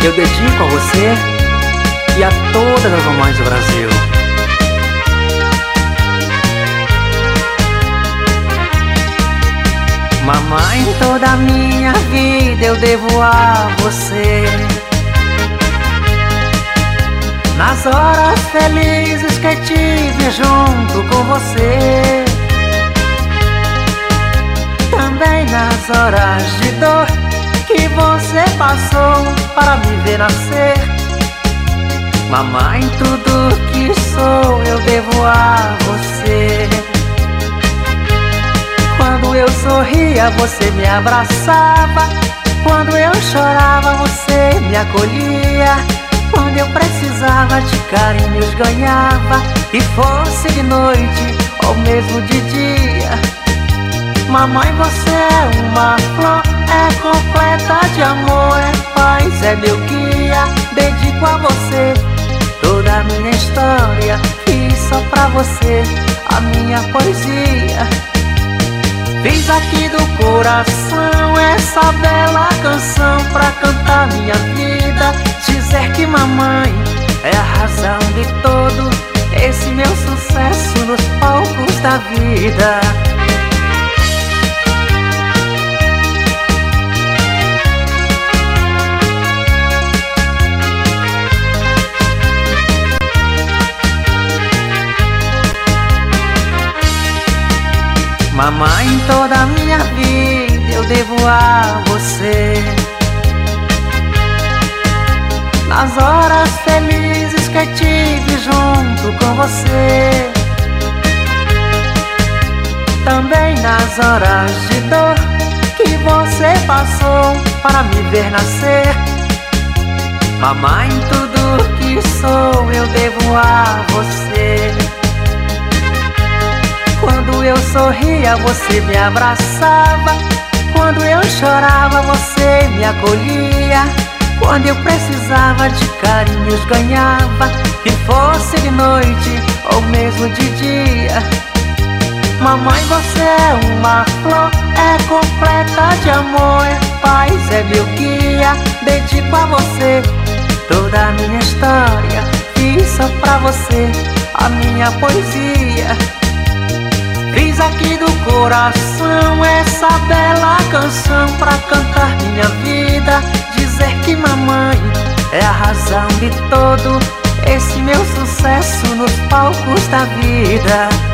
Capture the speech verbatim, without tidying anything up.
eu dedico a você e a todas as mamães do Brasil. Mamãe, toda a minha vida eu devo a você. Nas horas felizes que tive junto com você, também nas horas de dor que você passou para me ver nascer. Mamãe, tudo que sou eu devo a você. Quando eu sorria, você me abraçava. Quando eu chorava, você me acolhia. Quando eu precisava de carinhos, ganhava. E fosse de noite ou mesmo de dia. Mamãe, você é uma flor, é completa de amor, é paz, é meu guia. Dedico a você toda a minha história. Fiz só pra você a minha poesia. Fiz aqui do coração essa bela canção pra cantar minha vida. Dizer que mamãe é a razão de todo esse meu sucesso nos palcos da vida. Mamãe, toda a minha vida eu devo a você. Nas horas felizes que tive junto com você, também nas horas de dor que você passou para me ver nascer. Mamãe, tudo que sou eu devo a você. Quando eu sorria, você me abraçava. Quando eu chorava, você me acolhia. Quando eu precisava de carinhos, ganhava. Que fosse de noite ou mesmo de dia. Mamãe, você é uma flor, é completa de amor, é paz, é meu guia. Dedico a você toda a minha história. Fiz só pra você a minha poesia. Fiz aqui do coração essa bela canção pra cantar minha vida. Dizer que mamãe é a razão de todo esse meu sucesso nos palcos da vida.